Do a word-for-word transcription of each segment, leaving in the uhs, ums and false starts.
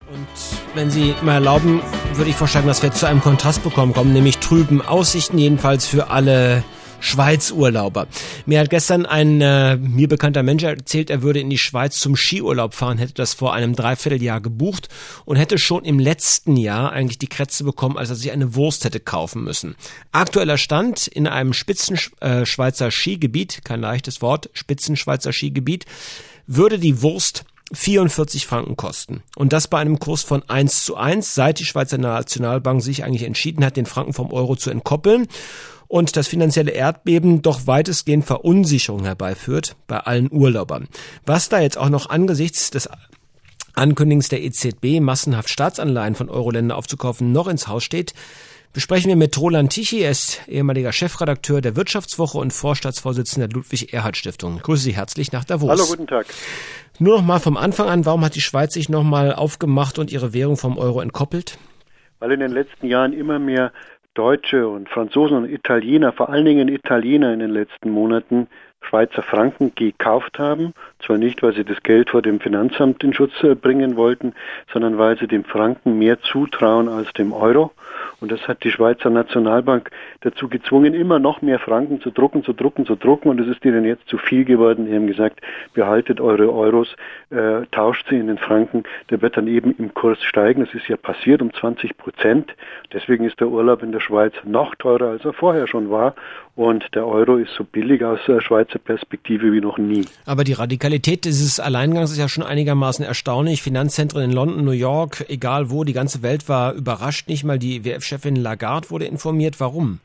Und wenn Sie mal erlauben, würde ich vorschlagen, dass wir zu einem Kontrastprogramm kommen, nämlich trüben Aussichten, jedenfalls für alle Schweiz-Urlauber. Mir hat gestern ein äh, mir bekannter Mensch erzählt, er würde in die Schweiz zum Skiurlaub fahren, hätte das vor einem Dreivierteljahr gebucht und hätte schon im letzten Jahr eigentlich die Krätze bekommen, als er sich eine Wurst hätte kaufen müssen. Aktueller Stand: in einem Spitzenschweizer äh, Skigebiet, kein leichtes Wort, Spitzenschweizer Skigebiet, würde die Wurst vierundvierzig Franken kosten. Und das bei einem Kurs von eins zu eins, seit die Schweizer Nationalbank sich eigentlich entschieden hat, den Franken vom Euro zu entkoppeln und das finanzielle Erdbeben doch weitestgehend Verunsicherung herbeiführt bei allen Urlaubern. Was da jetzt auch noch angesichts des Ankündigens der E Z B, massenhaft Staatsanleihen von Euro-Ländern aufzukaufen, noch ins Haus steht, besprechen wir mit Roland Tichy. Er ist ehemaliger Chefredakteur der Wirtschaftswoche und Vorstandsvorsitzender der Ludwig-Erhard-Stiftung. Ich grüße Sie herzlich nach Davos. Hallo, guten Tag. Nur noch mal vom Anfang an, warum hat die Schweiz sich noch mal aufgemacht und ihre Währung vom Euro entkoppelt? Weil in den letzten Jahren immer mehr Deutsche und Franzosen und Italiener, vor allen Dingen Italiener in den letzten Monaten, Schweizer Franken gekauft haben. Zwar nicht, weil sie das Geld vor dem Finanzamt in Schutz bringen wollten, sondern weil sie dem Franken mehr zutrauen als dem Euro. Und das hat die Schweizer Nationalbank dazu gezwungen, immer noch mehr Franken zu drucken, zu drucken, zu drucken. Und es ist ihnen jetzt zu viel geworden. Die haben gesagt, behaltet eure Euros, äh, tauscht sie in den Franken. Der wird dann eben im Kurs steigen. Das ist ja passiert um zwanzig Prozent. Deswegen ist der Urlaub in der Schweiz noch teurer, als er vorher schon war. Und der Euro ist so billig aus der Schweizer Perspektive wie noch nie. Aber die Radikalität dieses Alleingangs ist ja schon einigermaßen erstaunlich. Finanzzentren in London, New York, egal wo, die ganze Welt war überrascht. Nicht mal die W F-Chefin Lagarde wurde informiert. Warum?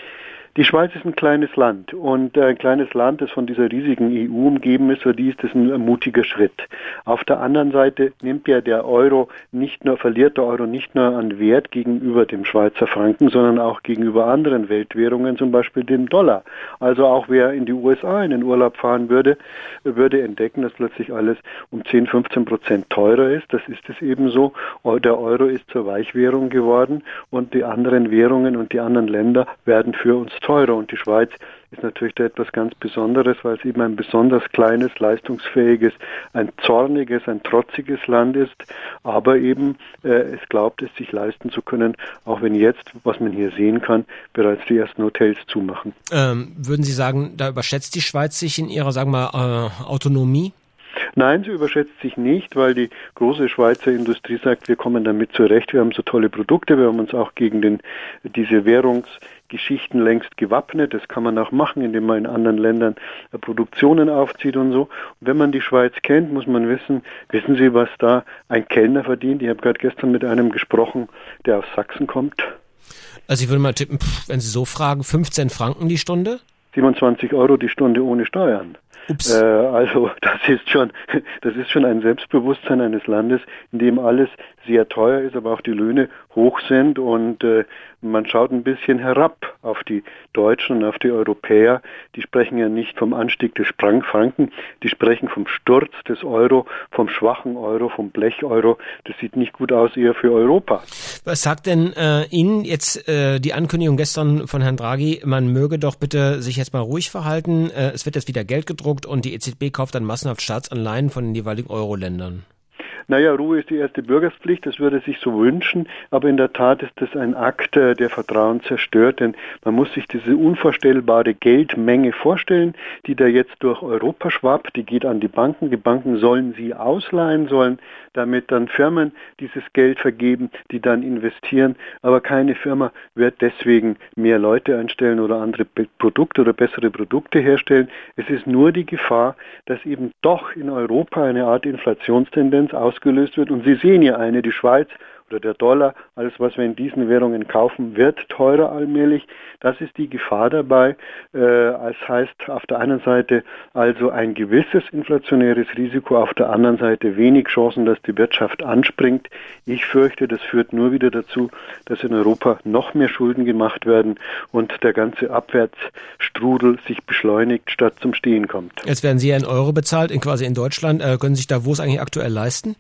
Die Schweiz ist ein kleines Land und ein kleines Land, das von dieser riesigen E U umgeben ist, für die ist das ein mutiger Schritt. Auf der anderen Seite nimmt ja der Euro nicht nur, verliert der Euro nicht nur an Wert gegenüber dem Schweizer Franken, sondern auch gegenüber anderen Weltwährungen, zum Beispiel dem Dollar. Also auch wer in die U S A in den Urlaub fahren würde, würde entdecken, dass plötzlich alles um zehn, fünfzehn Prozent teurer ist. Das ist es eben so. Der Euro ist zur Weichwährung geworden und die anderen Währungen und die anderen Länder werden für uns teurer. Und die Schweiz ist natürlich da etwas ganz Besonderes, weil es eben ein besonders kleines, leistungsfähiges, ein zorniges, ein trotziges Land ist, aber eben äh, es glaubt, es sich leisten zu können, auch wenn jetzt, was man hier sehen kann, bereits die ersten Hotels zumachen. Ähm, würden Sie sagen, da überschätzt die Schweiz sich in ihrer, sagen wir mal, äh, Autonomie? Nein, sie überschätzt sich nicht, weil die große Schweizer Industrie sagt, wir kommen damit zurecht, wir haben so tolle Produkte, wir haben uns auch gegen den, diese Währungsgeschichten längst gewappnet. Das kann man auch machen, indem man in anderen Ländern Produktionen aufzieht und so. Und wenn man die Schweiz kennt, muss man wissen, wissen Sie, was da ein Kellner verdient? Ich habe gerade gestern mit einem gesprochen, der aus Sachsen kommt. Also ich würde mal tippen, pff, wenn Sie so fragen, fünfzehn Franken die Stunde? siebenundzwanzig Euro die Stunde ohne Steuern. Ups. Äh, also das ist schon, das ist schon ein Selbstbewusstsein eines Landes, in dem alles sehr teuer ist, aber auch die Löhne hoch sind und äh, man schaut ein bisschen herab auf die Deutschen und auf die Europäer. Die sprechen ja nicht vom Anstieg des Franken, die sprechen vom Sturz des Euro, vom schwachen Euro, vom Blech-Euro. Das sieht nicht gut aus, eher für Europa. Was sagt denn äh, Ihnen jetzt äh, die Ankündigung gestern von Herrn Draghi, man möge doch bitte sich jetzt mal ruhig verhalten, äh, es wird jetzt wieder Geld gedruckt und die E Z B kauft dann massenhaft Staatsanleihen von den jeweiligen Euro-Ländern? Naja, Ruhe ist die erste Bürgerpflicht, das würde sich so wünschen, aber in der Tat ist das ein Akt, der Vertrauen zerstört, denn man muss sich diese unvorstellbare Geldmenge vorstellen, die da jetzt durch Europa schwappt, die geht an die Banken, die Banken sollen sie ausleihen, sollen damit dann Firmen dieses Geld vergeben, die dann investieren, aber keine Firma wird deswegen mehr Leute einstellen oder andere Produkte oder bessere Produkte herstellen. Es ist nur die Gefahr, dass eben doch in Europa eine Art Inflationstendenz ausgelöst wird. Und Sie sehen ja eine, die Schweiz oder der Dollar, alles was wir in diesen Währungen kaufen, wird teurer allmählich. Das ist die Gefahr dabei. Äh, das heißt auf der einen Seite also ein gewisses inflationäres Risiko, auf der anderen Seite wenig Chancen, dass die Wirtschaft anspringt. Ich fürchte, das führt nur wieder dazu, dass in Europa noch mehr Schulden gemacht werden und der ganze Abwärtsstrudel sich beschleunigt, statt zum Stehen kommt. Jetzt werden Sie ja in Euro bezahlt, in quasi in Deutschland. Äh, können Sie sich Davos eigentlich aktuell leisten?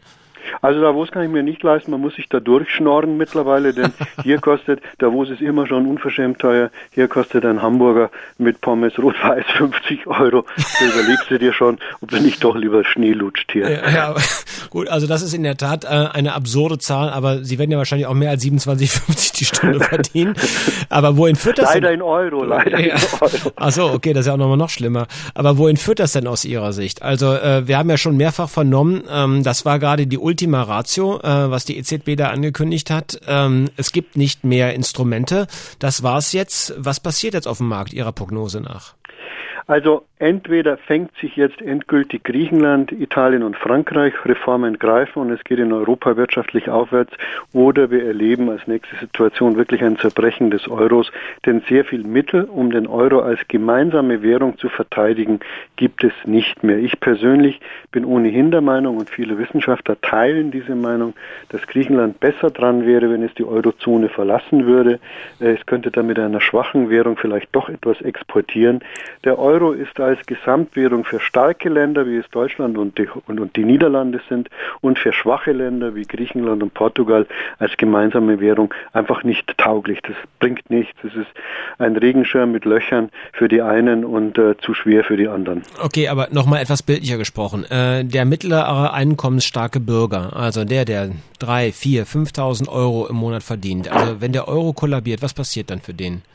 Also Davos kann ich mir nicht leisten, man muss sich da durchschnorren mittlerweile, denn hier kostet, Davos ist immer schon unverschämt teuer, hier kostet ein Hamburger mit Pommes rot-weiß fünfzig Euro. Da überlegst du dir schon, ob du nicht doch lieber Schnee lutscht hier. Ja, ja, gut, also das ist in der Tat äh, eine absurde Zahl, aber Sie werden ja wahrscheinlich auch mehr als siebenundzwanzig fünfzig die Stunde verdienen. Aber wohin führt das leider denn? in Euro, leider ja. in Euro. Ach so, okay, das ist ja auch nochmal noch schlimmer. Aber wohin führt das denn aus Ihrer Sicht? Also äh, wir haben ja schon mehrfach vernommen, ähm, das war gerade die Ultima Ratio, äh, was die E Z B da angekündigt hat. Ähm, es gibt nicht mehr Instrumente. Das war's jetzt. Was passiert jetzt auf dem Markt Ihrer Prognose nach? Also entweder fängt sich jetzt endgültig Griechenland, Italien und Frankreich, Reformen greifen und es geht in Europa wirtschaftlich aufwärts, oder wir erleben als nächste Situation wirklich ein Zerbrechen des Euros, denn sehr viel Mittel, um den Euro als gemeinsame Währung zu verteidigen, gibt es nicht mehr. Ich persönlich bin ohnehin der Meinung, und viele Wissenschaftler teilen diese Meinung, dass Griechenland besser dran wäre, wenn es die Eurozone verlassen würde. Es könnte dann mit einer schwachen Währung vielleicht doch etwas exportieren. Der Euro ist als Gesamtwährung für starke Länder, wie es Deutschland und die, und, und die Niederlande sind, und für schwache Länder wie Griechenland und Portugal als gemeinsame Währung einfach nicht tauglich. Das bringt nichts. Es ist ein Regenschirm mit Löchern für die einen und äh, zu schwer für die anderen. Okay, aber nochmal etwas bildlicher gesprochen. Äh, der mittlere einkommensstarke Bürger, also der, der drei, vier, fünftausend Euro im Monat verdient, also wenn der Euro kollabiert, was passiert dann für den?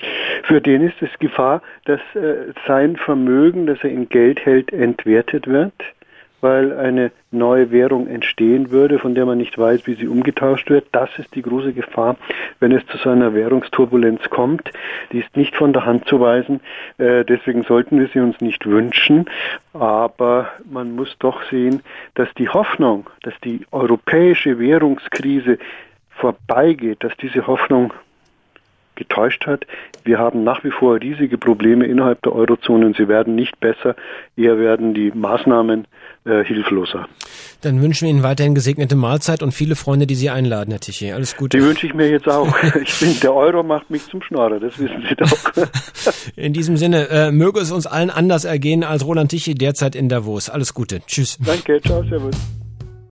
Für den ist es Gefahr, dass äh, sein Vermögen, das er in Geld hält, entwertet wird, weil eine neue Währung entstehen würde, von der man nicht weiß, wie sie umgetauscht wird. Das ist die große Gefahr, wenn es zu so einer Währungsturbulenz kommt. Die ist nicht von der Hand zu weisen, äh, deswegen sollten wir sie uns nicht wünschen. Aber man muss doch sehen, dass die Hoffnung, dass die europäische Währungskrise vorbeigeht, dass diese Hoffnung getäuscht hat. Wir haben nach wie vor riesige Probleme innerhalb der Eurozone und sie werden nicht besser, eher werden die Maßnahmen äh, hilfloser. Dann wünschen wir Ihnen weiterhin gesegnete Mahlzeit und viele Freunde, die Sie einladen, Herr Tichy. Alles Gute. Die wünsche ich mir jetzt auch. Ich bin, der Euro macht mich zum Schnorrer, das wissen Sie doch. In diesem Sinne, äh, möge es uns allen anders ergehen als Roland Tichy derzeit in Davos. Alles Gute. Tschüss. Danke, ciao, servus.